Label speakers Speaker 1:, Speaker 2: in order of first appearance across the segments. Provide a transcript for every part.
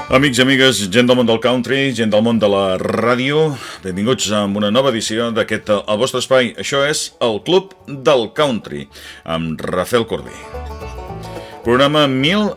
Speaker 1: Amics i amigues, gent del món del country, gent del món de la ràdio, benvinguts a una nova edició d'aquest El vostre espai. Això és el Club del Country, amb Rafael Corbí. Programa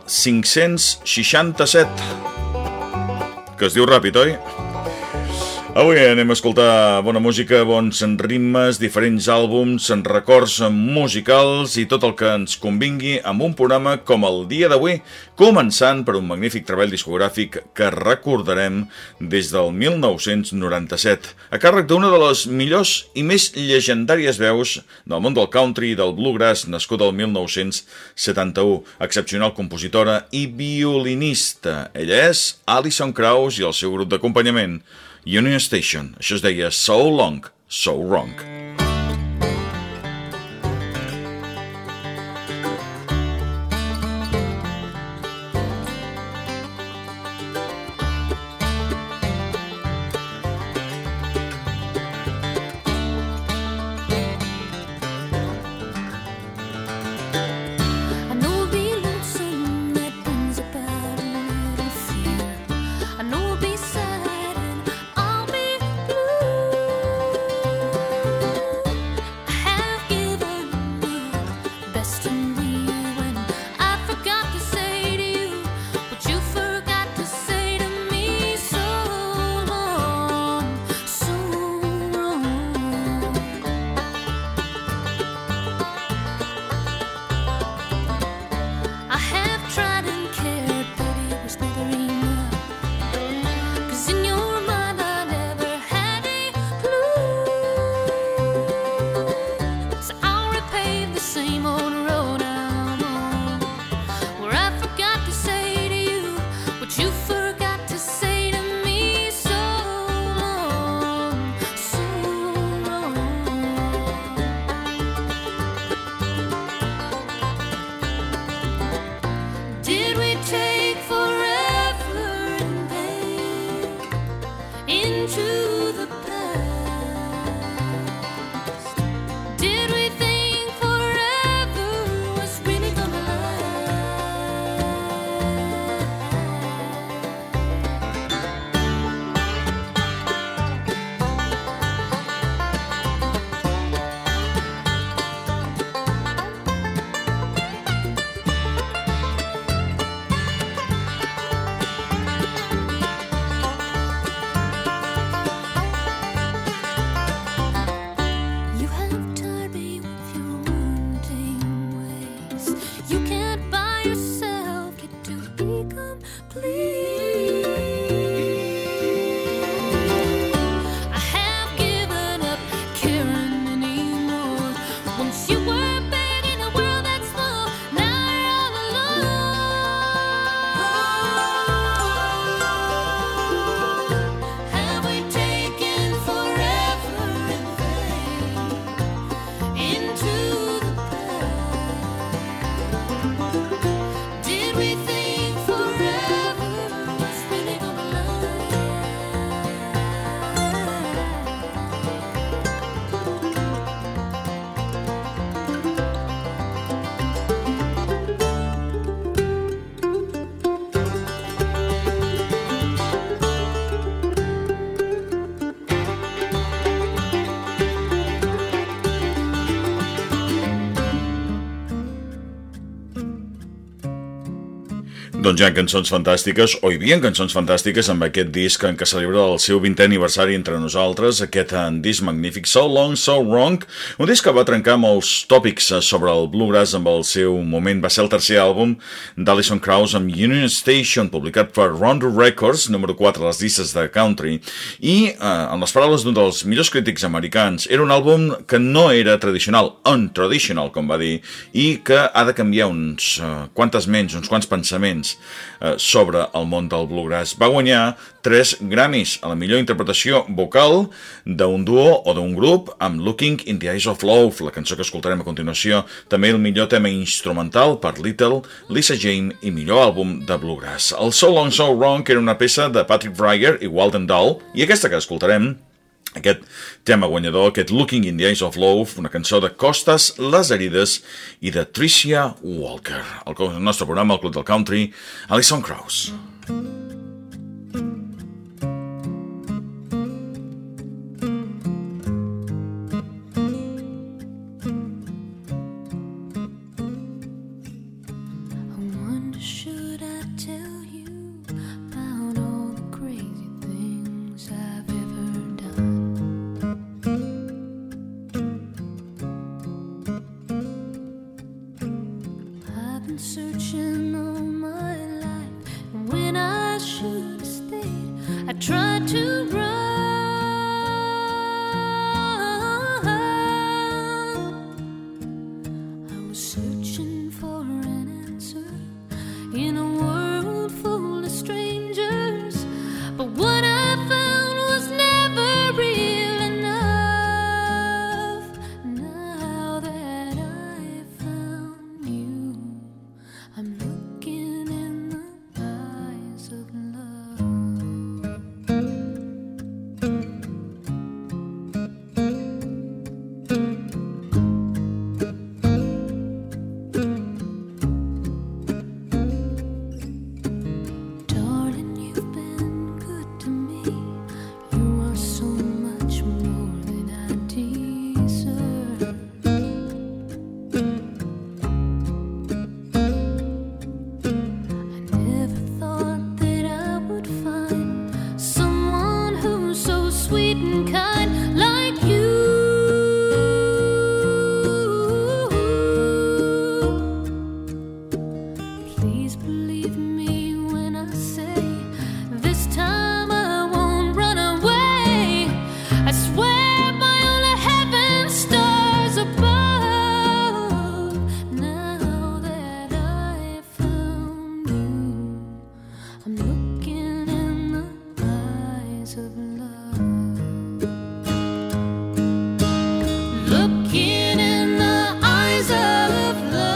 Speaker 1: 1567, que es diu ràpid, oi? Avui anem a escoltar bona música, bons ritmes, diferents àlbums, records musicals i tot el que ens convingui amb un programa com el dia d'avui, començant per un magnífic treball discogràfic que recordarem des del 1997, a càrrec d'una de les millors i més llegendàries veus del món del country i del bluegrass, nascuda el 1971, excepcional compositora i violinista. Ella és Alison Krauss i el seu grup d'acompanyament, Union Station. Això es deia So Long, So Wrong. Doncs hi ha cançons fantàstiques, o hi havia cançons fantàstiques amb aquest disc en què celebra el seu 20è aniversari entre nosaltres, aquest disc magnífic, So Long, So Wrong, un disc que va trencar molts tòpics sobre el bluegrass amb el seu moment. Va ser el tercer àlbum d'Alison Krauss amb Union Station, publicat per Rondo Records, número 4 a les llistes de country, i, en les paraules d'un dels millors crítics americans, era un àlbum que no era tradicional, untraditional, com va dir, i que ha de canviar uns quants pensaments sobre el món del bluegrass. Va guanyar 3 Grammys a la millor interpretació vocal d'un duo o d'un grup amb Looking in the Eyes of Love, la cançó que escoltarem a continuació, també el millor tema instrumental per Little, Lisa Jane i millor àlbum de bluegrass. El So Long So Wrong era una peça de Patrick Breyer i Walden Dahl, i aquesta que escoltarem, aquest tema guanyador, aquest Looking in the Eyes of Love, una cançó de Costas Les Herides i de Tricia Walker. El nostre programa, el Club del Country, Alison Krauss.
Speaker 2: searching all my life, and when I should have stayed, I tried to run. I was searching for an answer in a world full of strangers, but what I found was never real enough. Now that I found you, I'm looking in the eyes of love. Darling, you've been good to me. You are so much more than I deserve. I never thought that I would find someone who's so sweet and kind like you. Please believe me when I say this time I won't run away. I swear by all the heaven stars above. Now that I found you, I'm looking in the eyes of love. Looking in the eyes of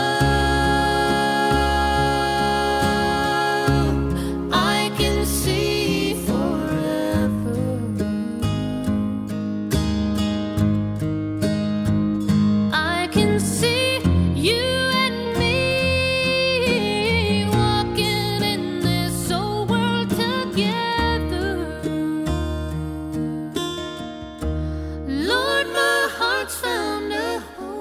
Speaker 2: love, I can see forever. I can see you and me walking in this old world together. Lord, my heart's found a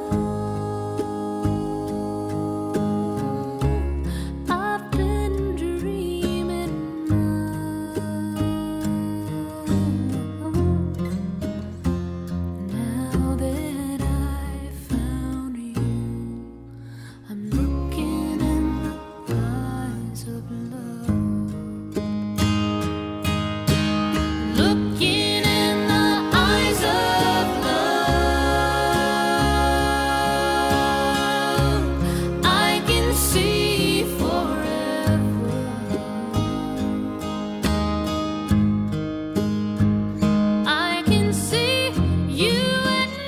Speaker 2: home. I've been dreaming now that I found you, I'm looking in the eyes of love. Looking in the eyes of love, I can see forever. I can see you and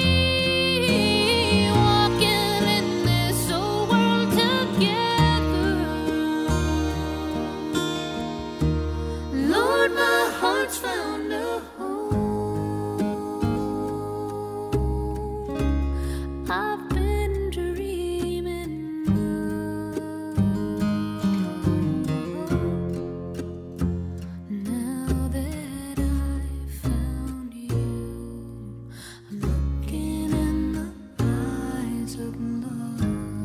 Speaker 2: me walking in this old world together. Lord, my heart's found a home. I've been dreaming now that I found you, I'm looking in the eyes of love.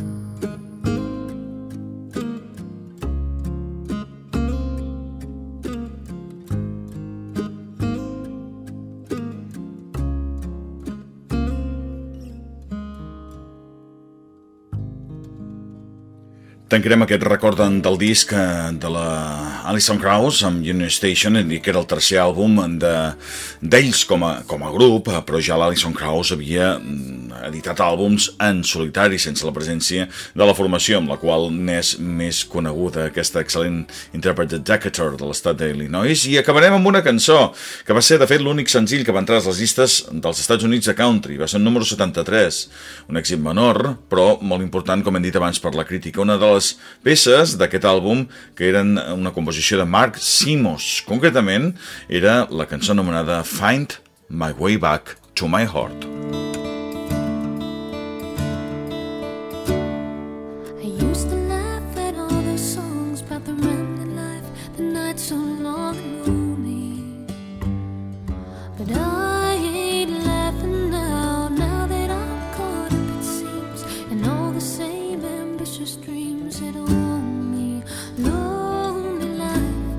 Speaker 1: Tancarem aquest record del disc de la Alison Krauss amb Union Station, i que era el tercer àlbum d'ells com a grup, però ja l'Alison Krauss havia editat àlbums en solitari sense la presència de la formació, amb la qual n'és més coneguda aquesta excel·lent intèrpret de Decatur de l'estat d'Illinois. I acabarem amb una cançó que va ser de fet l'únic senzill que va entrar a les llistes dels Estats Units de country. Va ser el número 73, un èxit menor però molt important, com hem dit abans, per la crítica. Una de les peces d'aquest àlbum que eren una composició de Mark Simos, concretament era la cançó anomenada Find My Way Back to My Heart.
Speaker 2: I used to laugh at all the songs about the remnant life, the night so long and lonely. But I ain't laughing now, now that I'm caught up, it seems, in all the same ambitious dreams that own me. Lonely life,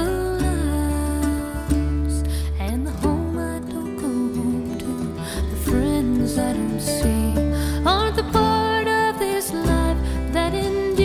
Speaker 2: alas, and the home I don't go home to, the friends I don't see, aren't the part of this life that endures.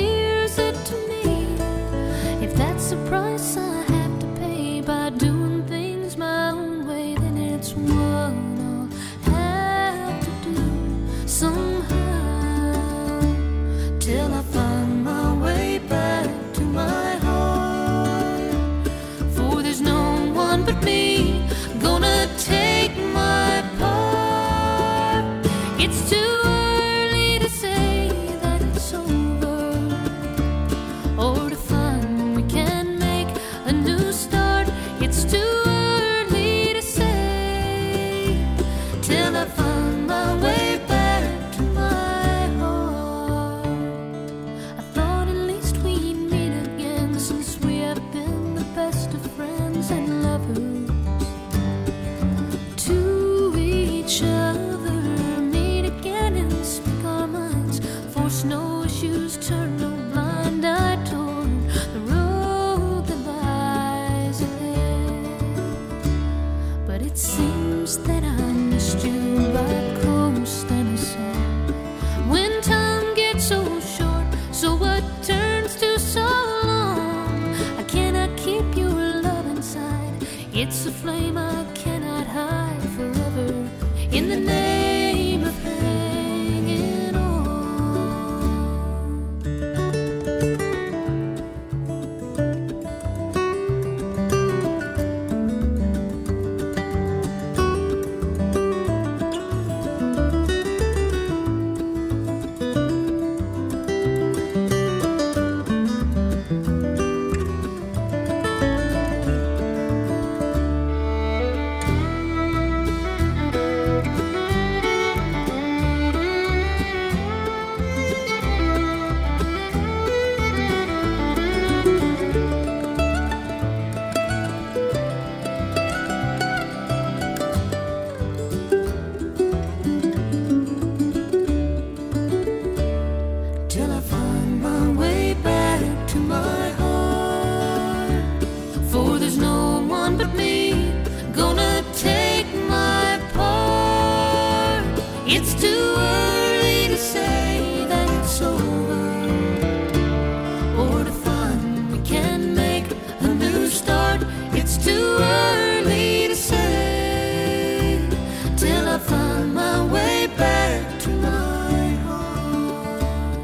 Speaker 2: till I find my way back to my heart. For there's no one but me gonna take my part. It's too early to say that it's over, or to find we can make a new start. It's too early to say till I find my way back to my heart.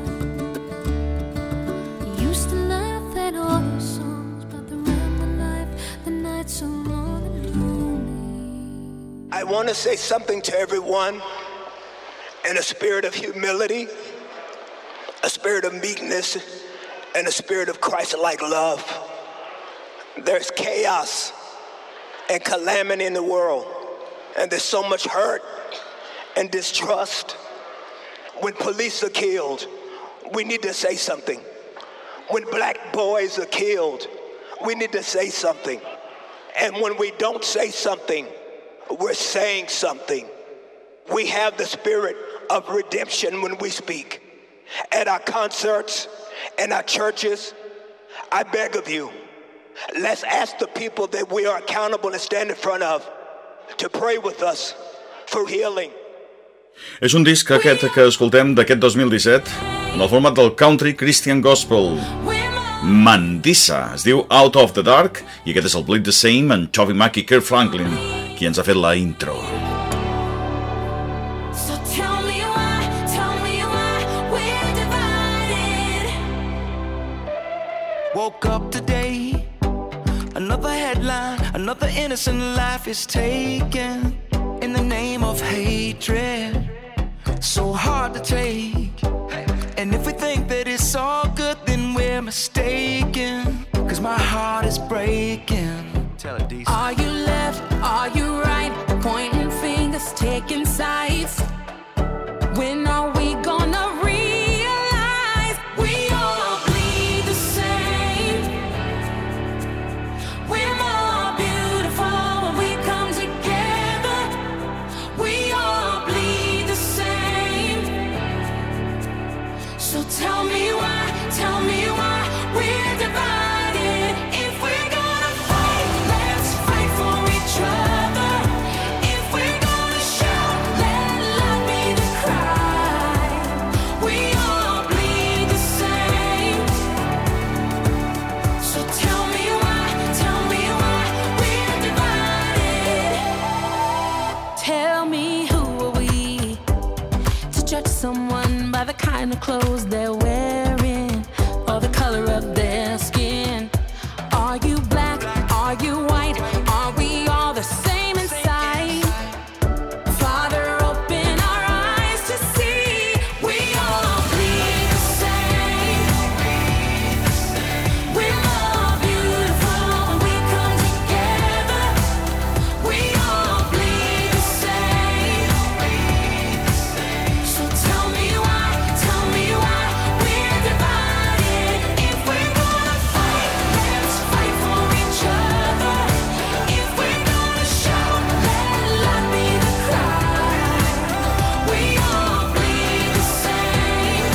Speaker 2: Used to laugh at all the songs about the rambling life, the nights so long and lonely.
Speaker 3: I want to say something to everyone in a spirit of humility, a spirit of meekness, and a spirit of Christ-like love. There's chaos and calamity in the world, and there's so much hurt and distrust. When police are killed, we need to say something. When black boys are killed, we need to say something. And when we don't say something, we're saying something. We have the spirit of redemption when we speak. At our concerts, in our churches, I beg of you, let's ask the people that we are accountable and stand in front of to pray with us for healing.
Speaker 1: És un disc aquest que escoltem d'aquest 2017 en el format del Country Christian Gospel. Mandisa, es diu Out of the Dark, i aquest és el Bleed the Same en Toby Mac i Kirk Franklin, qui ens ha fet la intro.
Speaker 2: So tell me why we're divided.
Speaker 4: Woke up today, another headline, another innocent life is taken in the name of hatred. So hard to take. And if we think that it's all good, then we're mistaken. 'Cause my heart is breaking. Tell it, DC.
Speaker 2: Are you left? Are you right? Pointing fingers, taking sides. When are we gonna realize we all bleed the same? We're more beautiful when we come together. We all bleed the same. So tell me why we're divided. If we're gonna fight, let's fight for each other. If we're gonna shout, let love be the cry. We all bleed the same. So tell me why we're divided. Tell me, who are we to judge someone by the kind of clothes they're wearing or the color of their skin? Are you black? Are you white? Are we all the same inside? Father, open our eyes to see we all bleed the same. We're more beautiful when we come together. We all bleed the same. So tell me why we're divided. If we're gonna fight, let's fight for each other. If we're gonna shout, let love be the cry. We all bleed the same.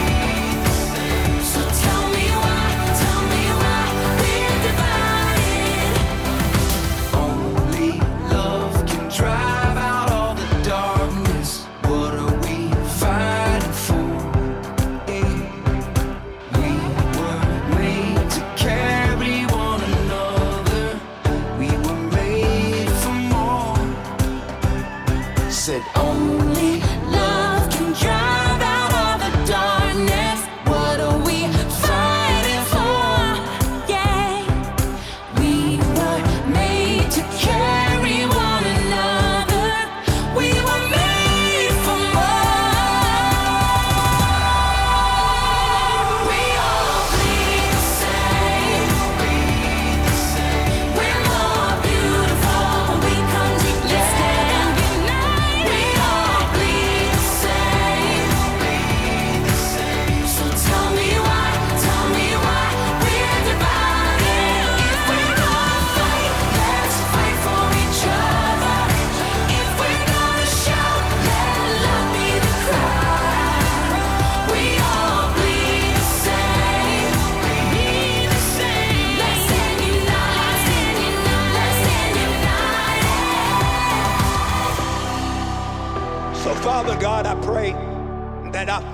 Speaker 2: So tell me why we're divided.
Speaker 4: Only love can drive out all the darkness. What are we fighting for? We were made to carry one another. We were made for more. Said
Speaker 2: Only love can drive out all the darkness. What are we fighting for? Yeah, we were made to carry one another. We were made for more. We all bleed the same. We're more beautiful when we come together. We all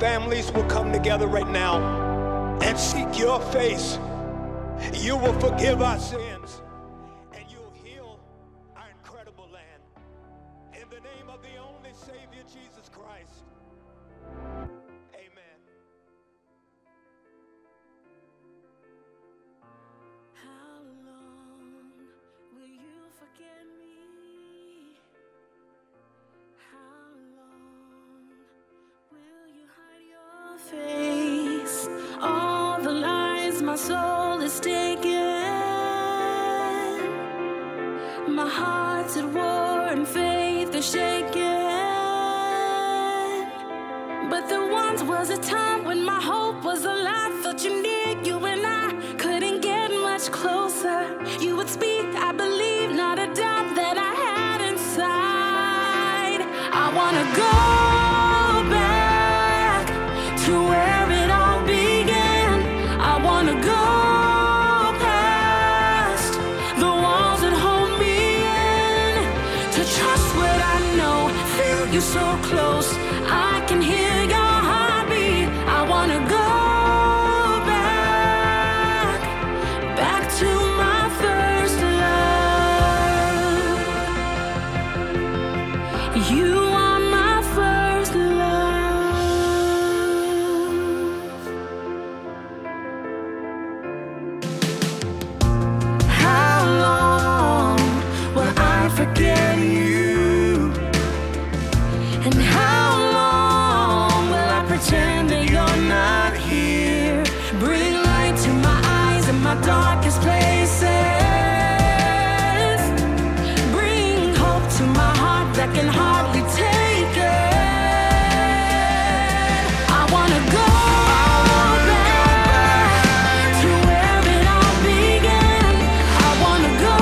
Speaker 3: families will come together right now and seek your face, you will forgive our sins and you'll heal our incredible land. In the name of the only Savior, Jesus Christ. Amen.
Speaker 2: How long will you forget me? How long will you hide your face? All the lies my soul is taken. My heart's at war and faith is shaken. But there once was a time when my hope was alive. Thought you near, you and I couldn't get much closer. You would speak, I believe, not a doubt that I had inside. I wanna go back to where it all began. I wanna go past the walls that hold me in, to trust what I know, feel you so close, I can hear your heartbeat. I wanna go back to my first love. You are my first love. How long will I forget you? And how long will I pretend that you're not here? Bring light to my eyes in my darkest places. Bring hope to my heart that can hardly take it. I wanna go back to where it all began. I wanna go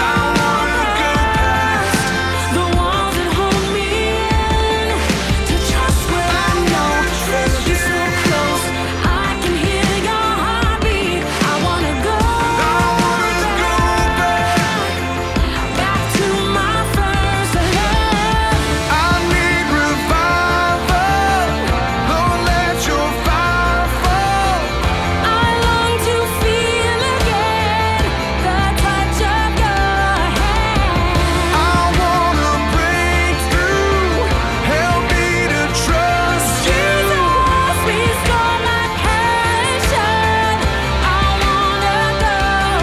Speaker 2: past the walls that hold me in, to trust what I know, feel you so close, I can hear your heartbeat. I wanna go back to my first love.
Speaker 4: I need revival. Don't let your fire fall.
Speaker 2: I long to feel again the touch of your hand.
Speaker 4: I wanna break through. Help me to trust you.
Speaker 2: Jesus, restore my passion. I wanna go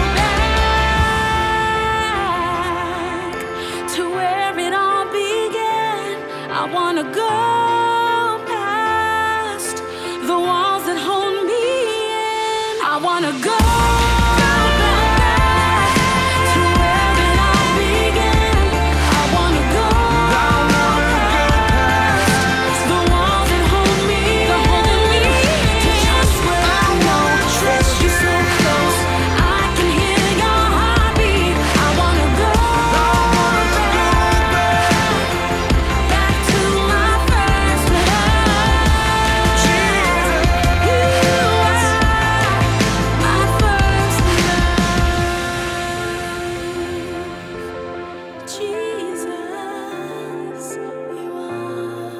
Speaker 2: back to where it all began. I wanna go past the walls that hold me in. I wanna go back to where it all began. I wanna go past the walls that hold me, to trust what I know, trust you so close, I can hear your heartbeat. I wanna go back to my first love. You are my first love. Jesus, you are.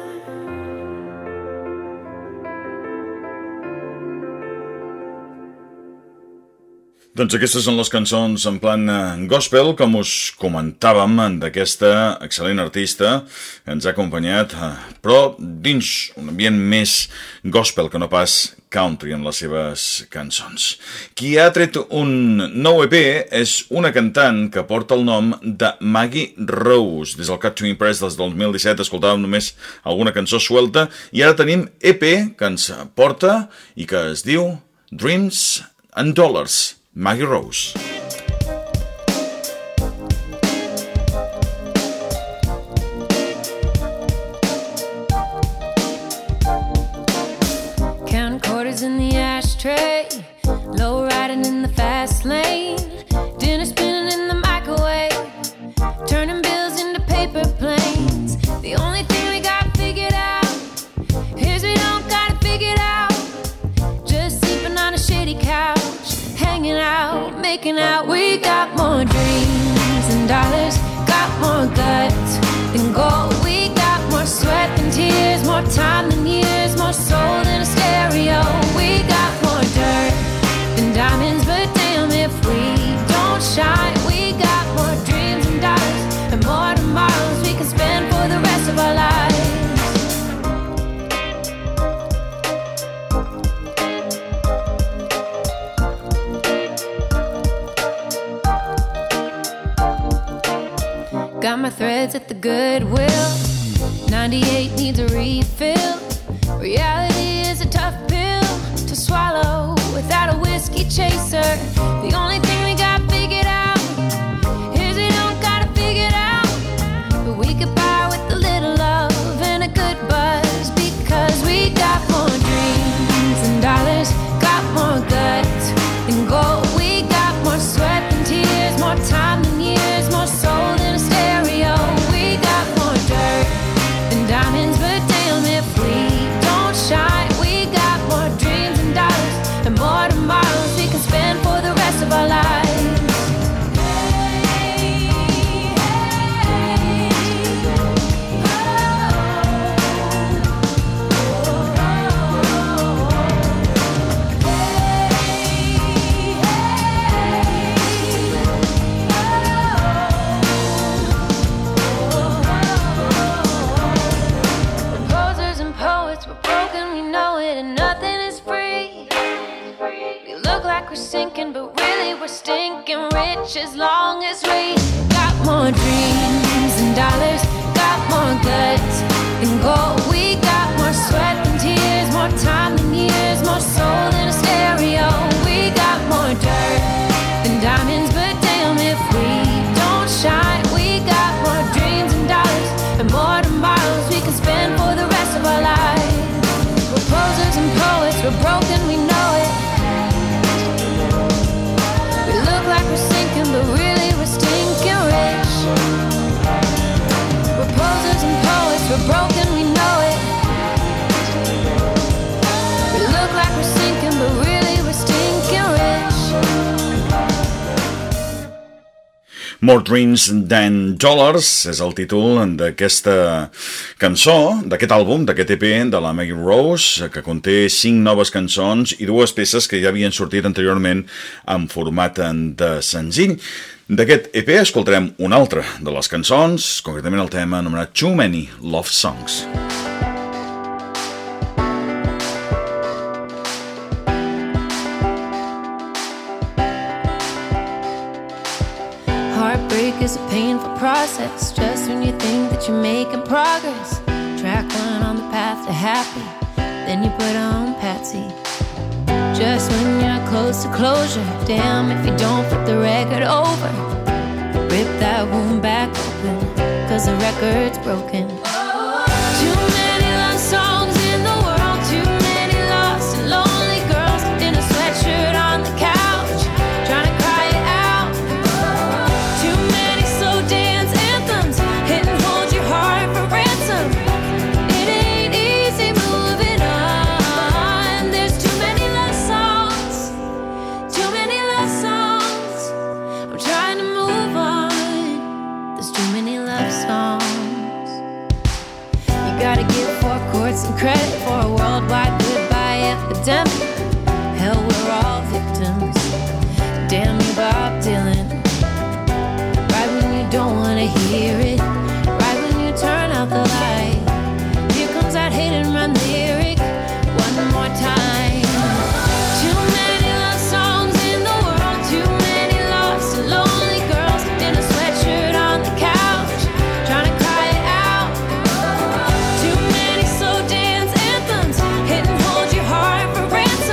Speaker 1: Doncs aquestes són les cançons en plan gospel, com us comentàvem, d'aquesta excel·lent artista que ens ha acompanyat, però dins un ambient més gospel que no pas country en les seves cançons. Qui ha tret un nou EP és una cantant que porta el nom de Maggie Rose. Des del Cut to Impress des del 2017 escoltàvem només alguna cançó suelta i ara tenim EP que ens porta i que es diu Dreams and Dollars. Maggie Rose.
Speaker 2: Counting quarters in the ashtray, low riding in the fast lane, dinner spinning in the microwave, turning bills into paper planes. The only thing we got figured out is we don't got it figured out. Just sleeping on a shady couch, hanging out, making out. We got more dreams than dollars, got more guts than gold. We got more sweat than tears, more time than years, more more soul than a stereo. We got more dirt than diamonds, but damn if we don't shine. We got more dreams and dollars and more tomorrows we can spend for the rest of our lives. Got my threads at the Goodwill. 98 needs a refill. Reality is a tough pill to swallow without a whiskey chaser. The only thing we got figured out is we don't gotta figure it out. But we could buy with a little love and a good buzz, because we got more dreams and dollars, got more guts than gold. We got more sweat than tears, more time than years, more soul than a stereo. We got more dirt than diamonds, but damn if we don't shine. We got more dreams and dollars and more tomorrows we can spend for the rest of our lives. Composers and poets, we're broken, we know it, and nothing is free. We look like we're sinking, but really we're stinking rich as long as we got more dreams and dollars, got more guts than gold. We got more sweat than tears, more time than years, more soul than a stereo. We got more dirt than diamonds, but damn if we don't shine. We got more dreams and dollars and more tomorrows we can spend for the rest of our lives. We're posers and poets, we're broken, we know it. We look like we're sinking, but really we're stinking rich. We're posers and poets, we're broken, we know it. We look like we're sinking, but really we're stinking rich.
Speaker 1: More Dreams Than Dollars és el títol d'aquesta cançó, d'aquest àlbum, d'aquest EP de la Maggie Rose, que conté 5 noves cançons i 2 peces que ja havien sortit anteriorment en format de senzill. D'aquest EP escoltarem una altra de les cançons, concretament el tema anomenat Too Many Love Songs.
Speaker 2: Heartbreak is a painful process. Just when you think that you're making progress, track one on the path to happy, then you put on Patsy. Just when you're close to closure, damn if you don't flip the record over. Rip that wound back open, 'cause the record's broken. Too many love songs in the world, too many lost and lonely girls in a sweatshirt on the couch, trying to cry it out. Too many slow dance anthems, hit and hold your heart for ransom. It ain't easy moving on. There's too many love songs, too many love songs. I'm trying to move on. There's too many love songs. You gotta give 4 chords some credit for a worldwide goodbye epidemic. Hell, we're all victims. Damn you, Bob Dylan. Right when you don't wanna hear it, right when you turn out the light, here comes that hit and run lyric one more time. Too many love songs in the world, too many lost and lonely girls in a sweatshirt on the couch, trying to cry it out. Too many slow dance anthems, hit and hold your heart for ransom.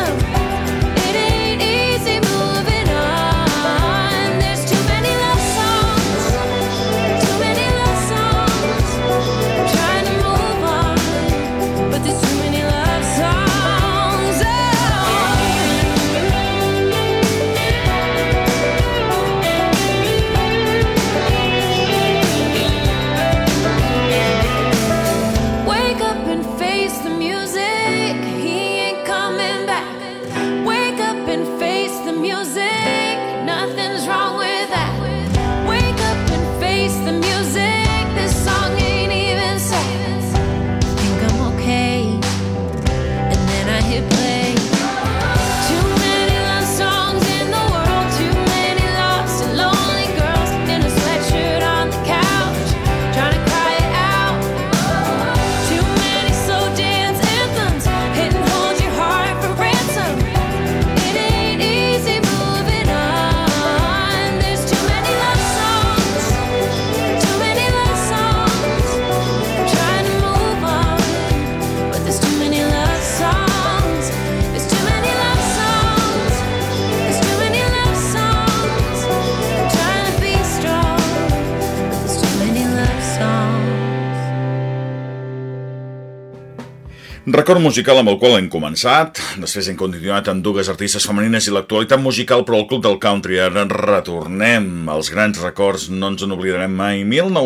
Speaker 1: Record musical amb el qual hem començat, després hem continuat amb dues artistes femenines i l'actualitat musical, però al Club del Country ara retornem als grans records, no ens en oblidarem mai.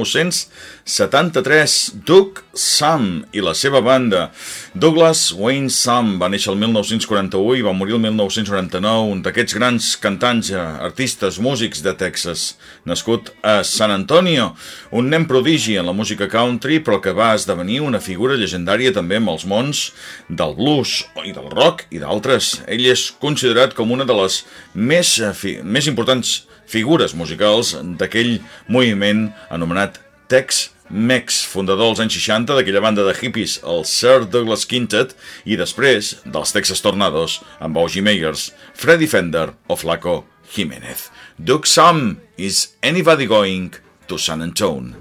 Speaker 1: 1973, Doug Sahm i la seva banda. Douglas Wayne Sahm va néixer el 1941 i va morir el 1999, un d'aquests grans cantants, artistes, músics de Texas, nascut a San Antonio, un nen prodigi en la música country, però que va esdevenir una figura llegendària també amb els mons del blues i del rock i d'altres. Ell és considerat com una de les més importants figures musicals d'aquell moviment anomenat Tex-Mex, fundador als anys 60 d'aquella banda de hippies, el Sir Douglas Quintet, i després dels Texas Tornados amb Bougie Meyers, Freddie Fender o Flaco Jiménez. Doug Sahm, Is Anybody Going to San Antonio?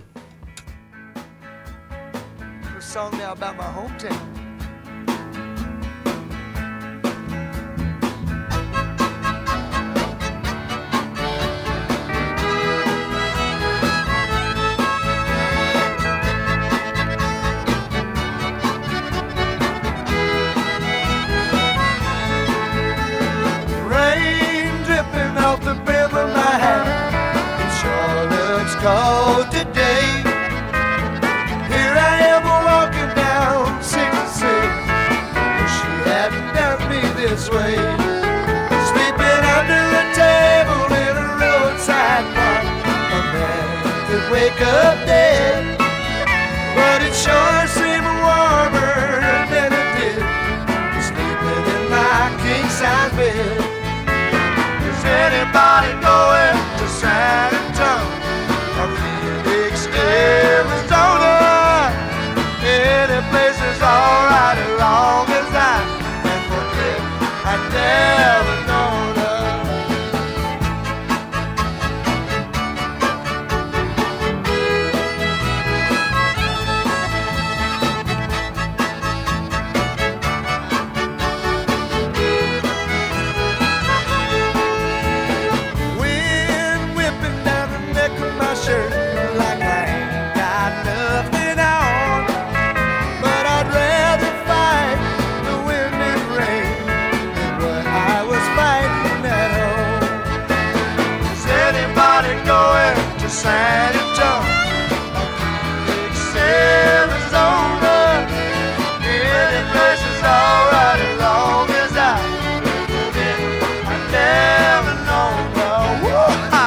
Speaker 5: A song now about my hometown. Off the brim of my hat, it sure looks cold today. Here I am walking down 66, but she hadn't done me this way. Sleeping under a table in a roadside park, a man could wake up dead, but it sure seemed warmer than it did sleeping in my king-size bed. Anybody going to San Antonio or Phoenix, Arizona? Any place is alright as long as I can forget I never known her. Like I ain't got nothing on, but I'd rather fight the wind and rain than what I was fighting at home. Is anybody going to San Antonio or Phoenix, Arizona? Any place is alright as long as I never known her. Woo-ha!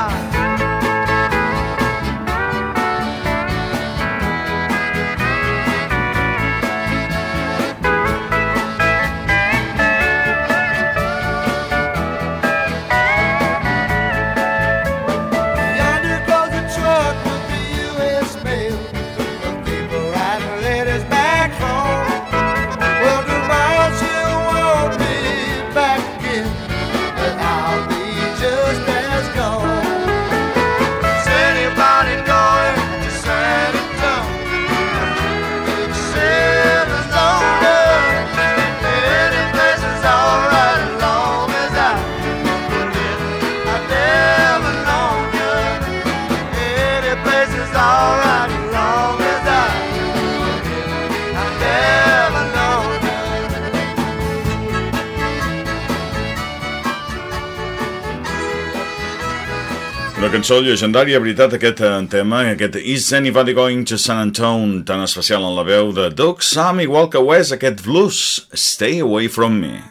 Speaker 1: Una cançó llegendària, veritat, aquest tema, aquest Is Anybody Going to San Antonio, tan especial en la veu de Doug Sahm, igual que ho és aquest blues, Stay Away From Me.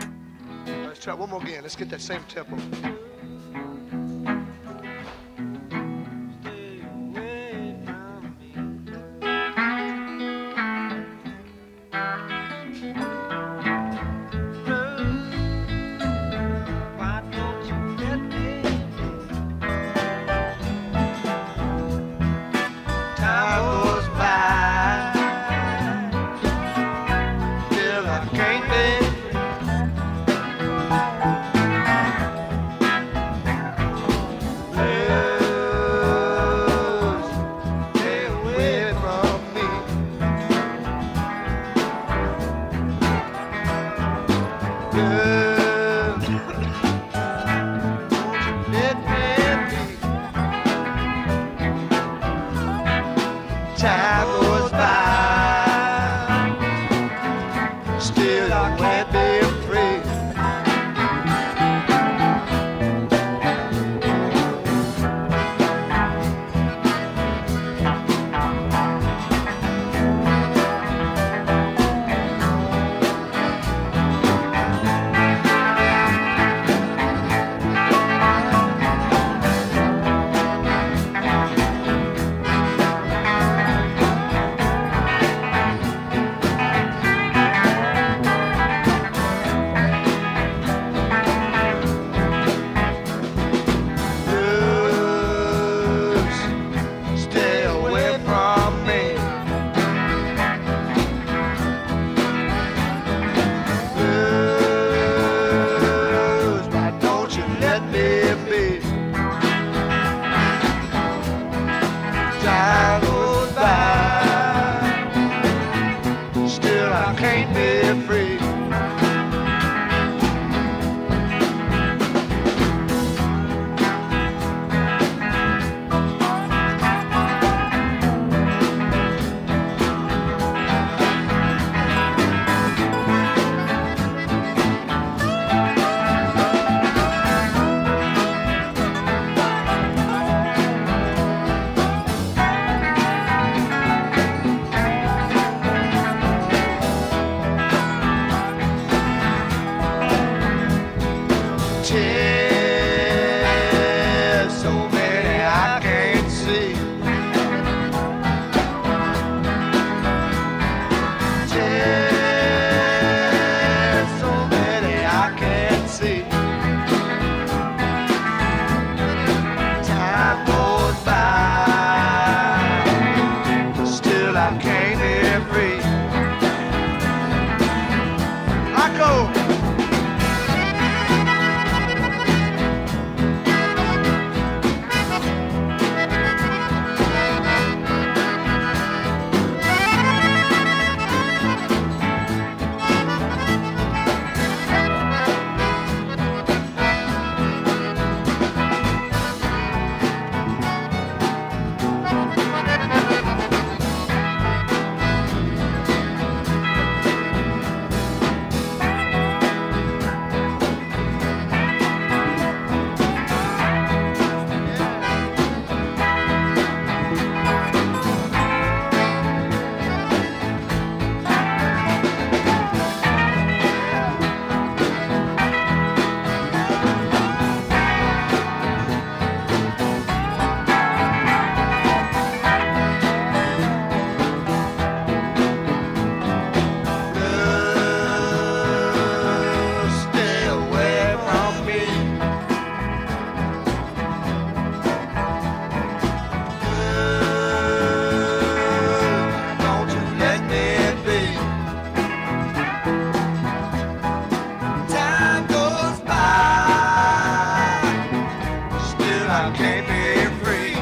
Speaker 5: Let's try one more again. Let's get that same tempo. Time goes by. Tears, so many I can't see. Tears, so many I can't see. Time goes by, still I can't hear free. I go. Stay away from me. Don't you let me be. Time goes by, still I can't be free.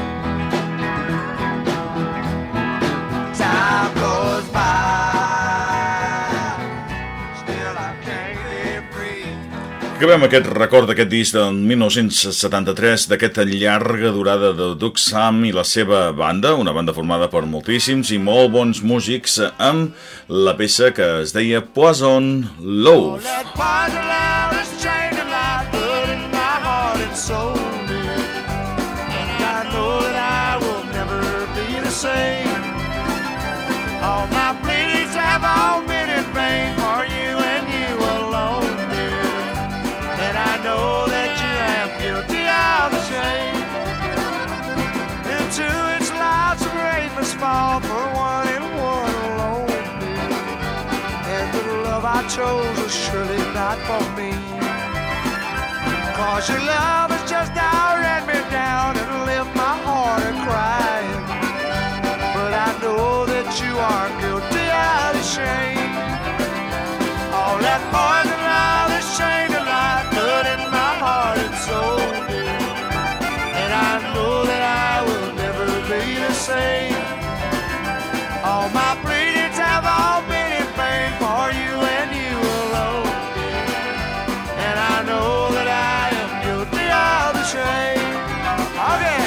Speaker 5: Time goes by, still I can't be free.
Speaker 1: Acabem aquest record d'aquest disc del 1973, d'aquesta llarga durada de Doug Sam i la seva banda, una banda formada per moltíssims i molt bons músics, amb la peça que es deia Poison Love.
Speaker 5: That poison loud is changing like blood in my heart and soul. And I know that I will never be the same. All my pleadings have all been in vain for you and you alone, dear. And I know that you am guilty of the shame. Into its lives of rain must fall for one and one alone, dear. And the love I chose was surely not for me. Cause your love has just outran me down and left my heart a-crying. But I know that you are guilty of the shame. All that poison love is changing like blood in my heart and soul, dear. And I know that I will never be the same. All my pleadings have all been in vain for you and you alone, dear. And I know that I am guilty of the shame. Oh yeah.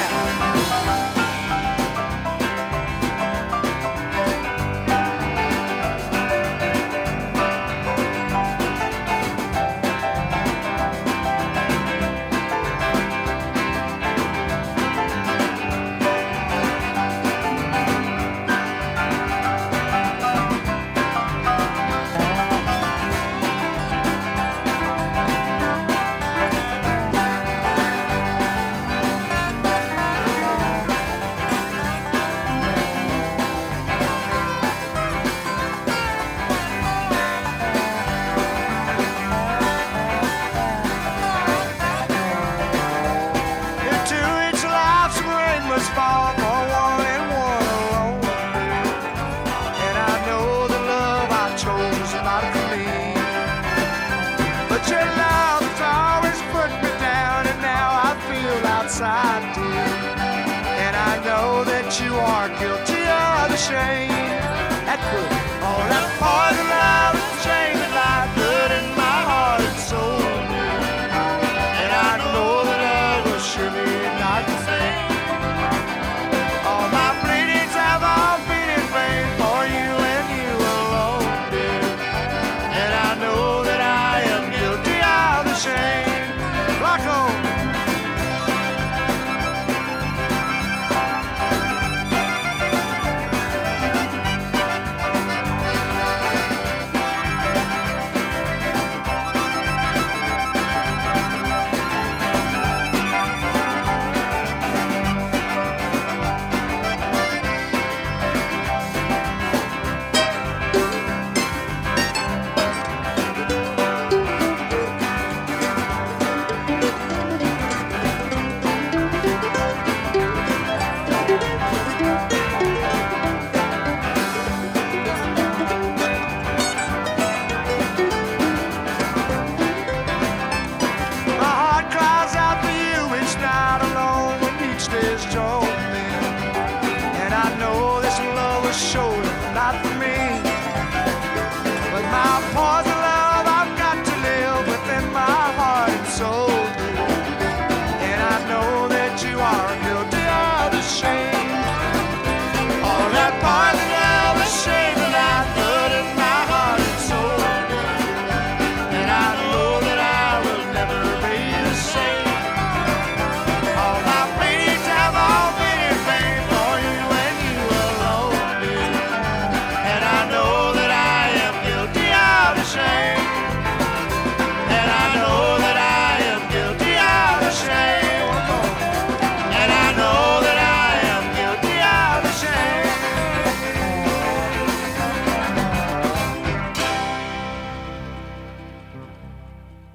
Speaker 5: outside, dear. And I know that you are guilty of the shame that put all that poison love and shame and like blood in my heart and soul, dear. And I know that I will surely not the same. All my pleadings have all been in vain for you and you alone, dear. And I know that I am guilty of the shame. Rock on.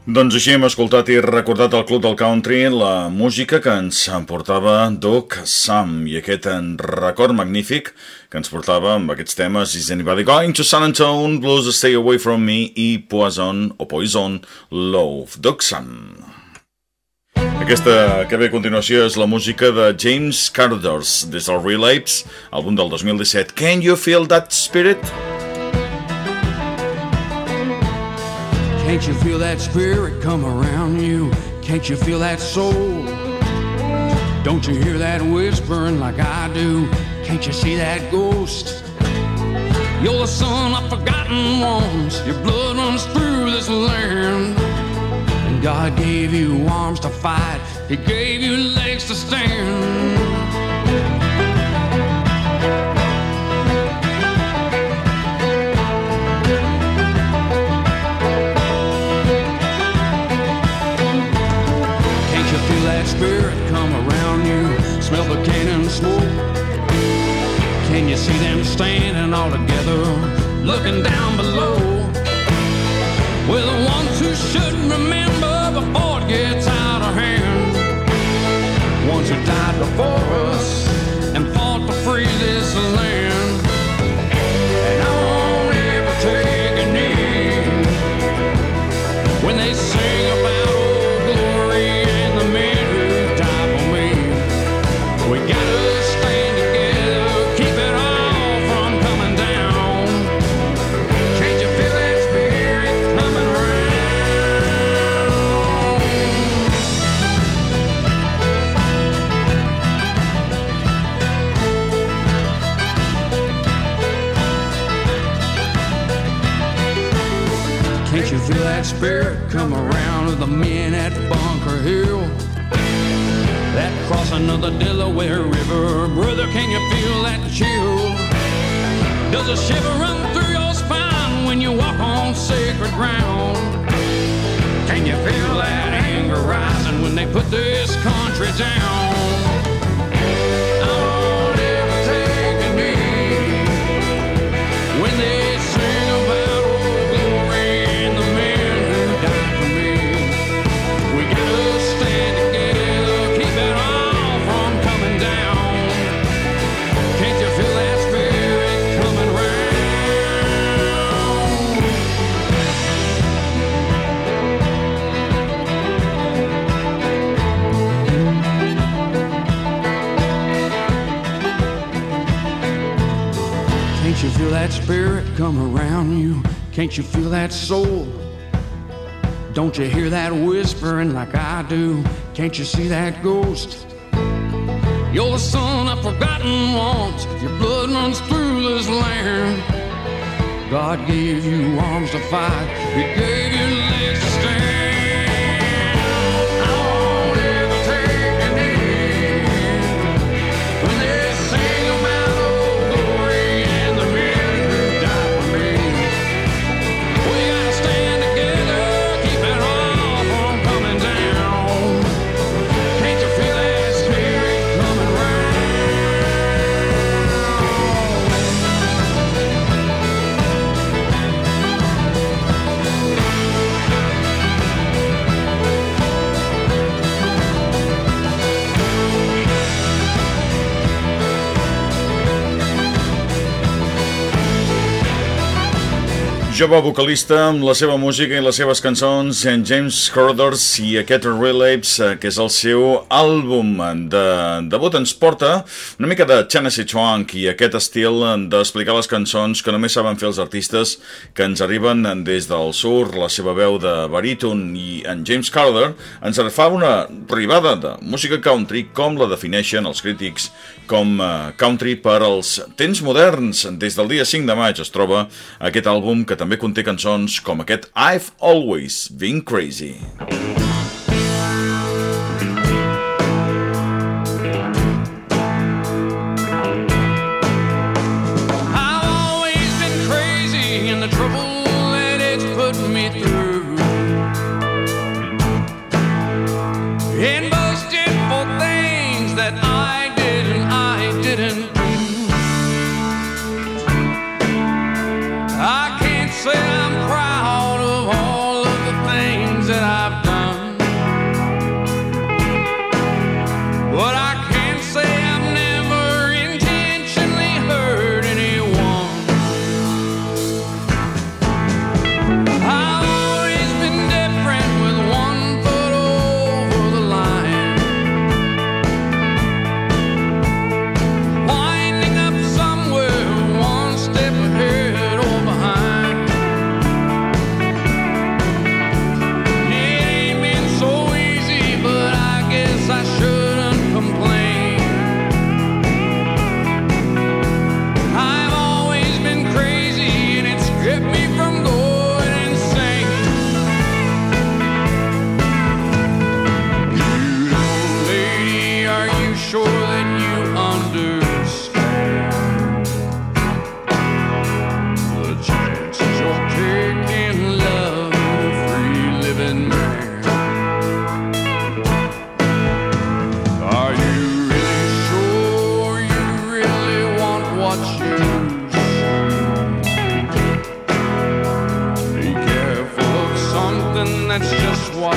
Speaker 1: Doncs així hem escoltat i recordat al Club del Country la música que ens portava Doug Sam i aquest record magnífic que ens portava amb aquests temes Is Anybody Going to San Antone, Blues, Stay Away From Me i Poison Love, Doug Sam. Aquesta que ve a continuació és la música de James Carter's des del Relapse, àlbum del 2017. Can You Feel That Spirit?
Speaker 6: Can't you feel that spirit come around you? Can't you feel that soul? Don't you hear that whispering like I do? Can't you see that ghost? You're the son of forgotten ones. Your blood runs through this land. And God gave you arms to fight. He gave you legs to stand. Spirit come around you, smell the cannon smoke. Can you see them standing all together, looking down below? We're the ones who shouldn't remember before it gets out of hand. Ones who died before us and fought to free this land. And I won't ever take a knee when they sing about old glory and the men. We gotta stand together, keep it all from coming down. Can't you feel that spirit coming around? Can't you feel that spirit come around with the men at Bunker Hill? That crossing of the Delaware River, brother, can you feel that chill? Does a shiver run through your spine when you walk on sacred ground? Can you feel that anger rising when they put this country down? I won't ever take a knee when they sing about old glory and the men who died for me. We gotta stand together, keep it all from coming down. Can't you feel that spirit coming round? Can't you feel that spirit come around you? Can't you feel that soul? Don't you hear that whispering like I do? Can't you see that ghost? You're the son of forgotten ones. Your blood runs through this land. God gave you arms to fight. He gave you legs to stand. I won't ever take a knee when they sing about old glory and the men who died for me. We gotta stand together, keep it all from coming down. Can't you feel that spirit coming round?
Speaker 1: Jove vocalista amb la seva música i les seves cançons, en James Carter's i aquest Relapse, que és el seu àlbum de debut, ens porta una mica de Tennessee Funk i aquest estil d'explicar les cançons que només saben fer els artistes que ens arriben des del sur, la seva veu de baríton, i en James Carter ens fa una ribada de música country com la defineixen els crítics com country per als temps moderns. Des del dia 5 de maig es troba aquest àlbum que també conté cançons com aquest I've Always Been Crazy.
Speaker 6: I've always been crazy in the trouble that it's put me through, and busted for things that I didn't do. I can't say I'm proud of all of the things that I've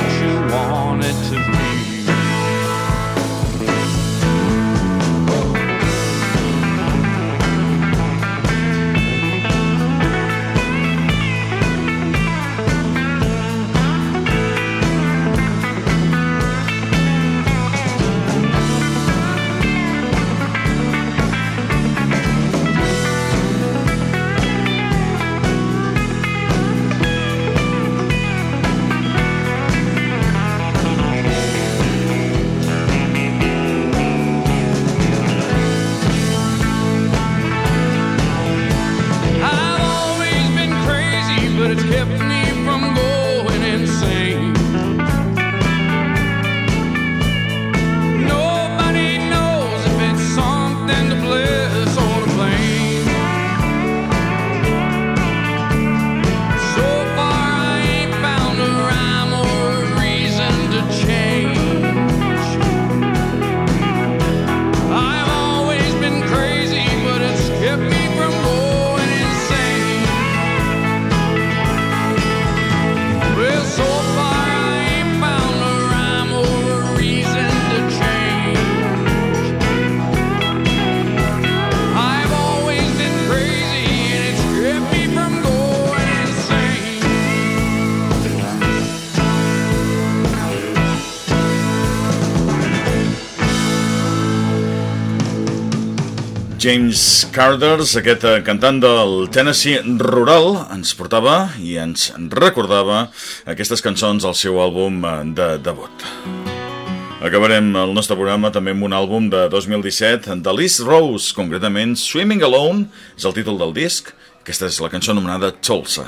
Speaker 6: what you want it to be.
Speaker 1: James Carters, aquest cantant del Tennessee rural, ens portava i ens recordava aquestes cançons al seu àlbum de debut. Acabarem el nostre programa també amb un àlbum de 2017 de Liz Rose, concretament Swimming Alone, és el títol del disc. Aquesta és la cançó anomenada Tulsa.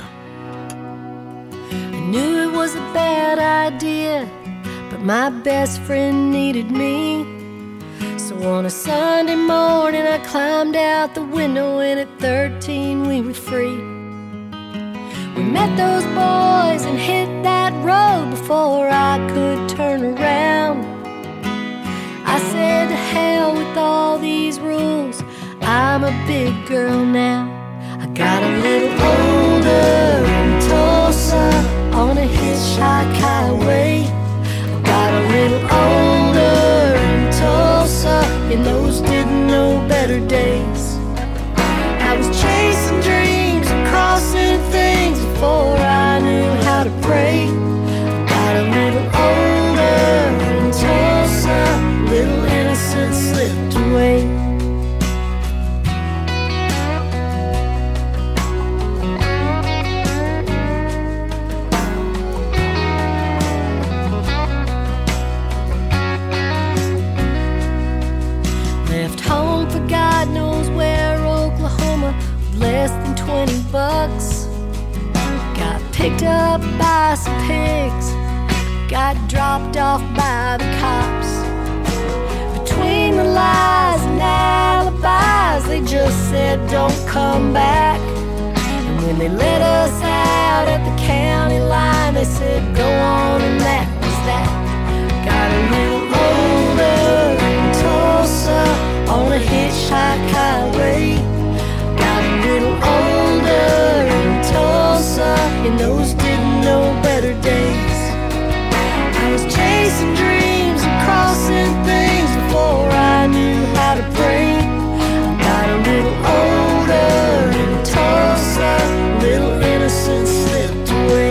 Speaker 2: I knew it was a bad idea, but my best friend needed me. So on a Sunday morning I climbed out the window, and at 13 we were free. We met those boys and hit that road before I could turn around. I said to hell with all these rules, I'm a big girl now. I got a little older in Tulsa on a hitchhike highway. I got a little older in Tulsa in those didn't know better days. I was chasing dreams and crossing things before I knew how to pray. I got a little older in Tulsa, little innocence slipped away. God knows where, Oklahoma, with less than $20. Got picked up by some pigs, got dropped off by the cops. Between the lies and alibis, they just said don't come back. And when they let us out at the county line, they said go on, and that was that. Got a little older in Tulsa on a hitchhike highway. Got a little older in Tulsa in those didn't know better days. I was chasing dreams and crossing things before I knew how to pray. I got a little older in Tulsa, little innocence slipped away.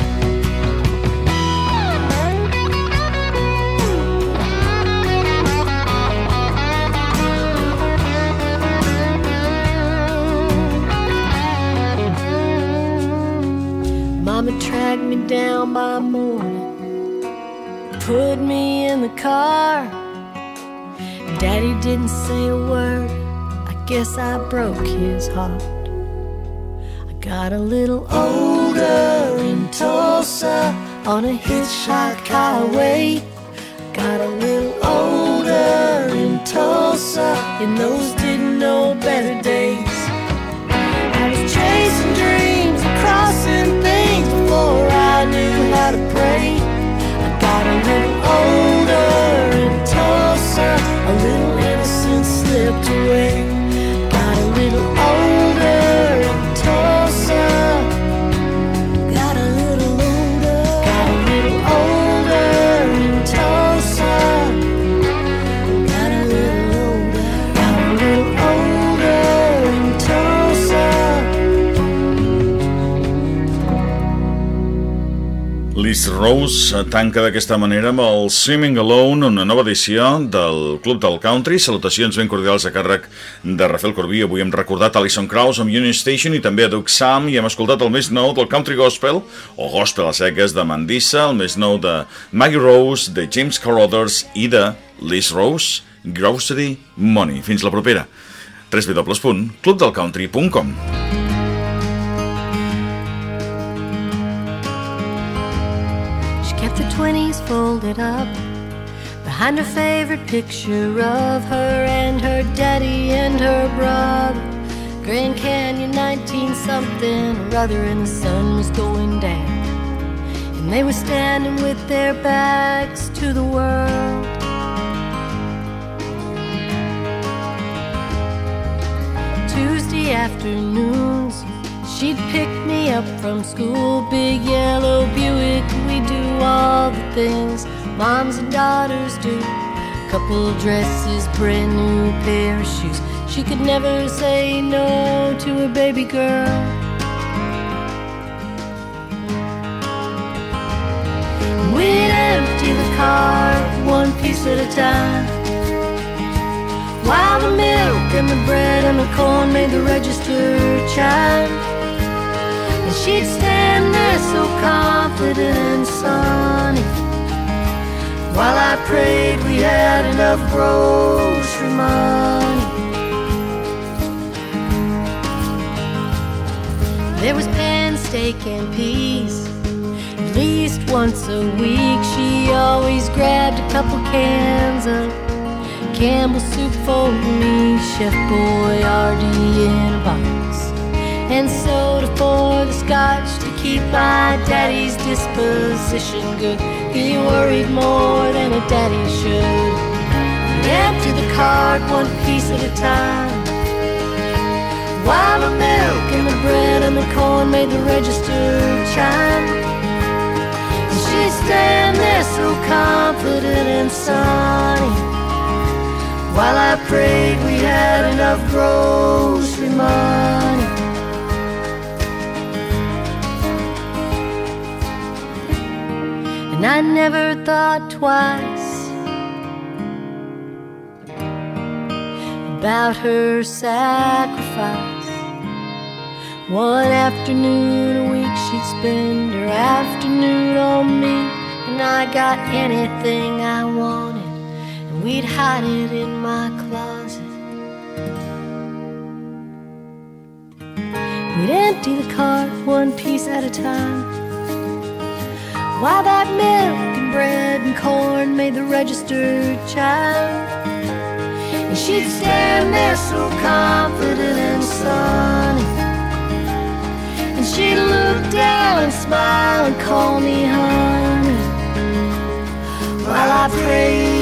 Speaker 2: Mama tracked me down by morning, put me in the car. Daddy didn't say a word, I guess I broke his heart. I got a little older in Tulsa on a hitchhike highway. Got a little older in Tulsa in those didn't know better days. I was chasing dreams and crossing things before I knew how to pray. I got a little older in Tulsa, a little innocence slipped away. Got a little older in Tulsa, got a little older, got a little older.
Speaker 1: Rose tanca d'aquesta manera amb el Swimming Alone, una nova edició del Club del Country. Salutacions ben cordials a càrrec de Rafael Corbí. Avui hem recordat Alison Krauss amb Union Station i també a Doug Sam, i hem escoltat el més nou del Country Gospel, o Gospel a seques, de Mandisa, el més nou de Maggie Rose, de James Carruthers i de Liz Rose, Grocery Money. Fins la propera. www.clubdelcountry.com.
Speaker 2: Kept the 20s folded up behind her favorite picture of her and her daddy and her brother. Grand Canyon 19-something or other, and the sun was going down, and they were standing with their backs to the world. Tuesday afternoons, she'd pick me up from school, big yellow Buick. We do all the things moms and daughters do. Couple dresses, brand new pair of shoes. She could never say no to her baby girl. We'd empty the car one piece at a time, while the milk and the bread and the corn made the register chime. And she'd stand there so confident and sunny, while I prayed we had enough grocery money. There was pan, steak, and peas at least once a week. She always grabbed a couple cans of Campbell's soup for me, Chef Boyardee in a box, and soda for the scotch to keep my daddy's disposition good. He worried more than a daddy should. He emptied the cart one piece at a time, while the milk and the bread and the corn made the register chime. And she'd stand there so confident and sunny, while I prayed we had enough grocery money. And I never thought twice about her sacrifice. One afternoon a week she'd spend her afternoon on me, and I got anything I wanted, and we'd hide it in my closet. We'd empty the cart one piece at a time, while that milk and bread and corn made the register chime. And she'd stand there so confident and sunny, and she'd look down and smile and call me honey, while I prayed